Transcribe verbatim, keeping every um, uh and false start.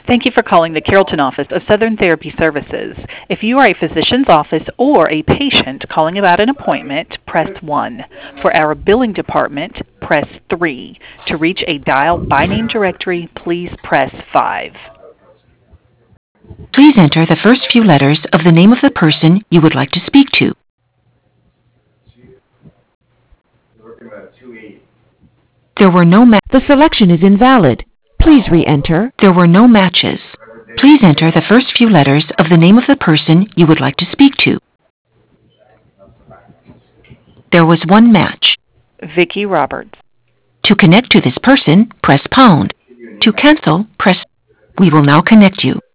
Thank you for calling the Carrollton office of Southern Therapy Services. If you are a physician's office or a patient calling about an appointment, press one. For our billing department, press three. To reach a dial by name directory, please press five. Please enter the first few letters of the name of the person you would like to speak to. There were no ma- The selection is invalid. Please re-enter. There were no matches. Please enter the first few letters of the name of the person you would like to speak to. There was one match. Vicki Roberts. To connect to this person, press pound. To cancel, press. We will now connect you.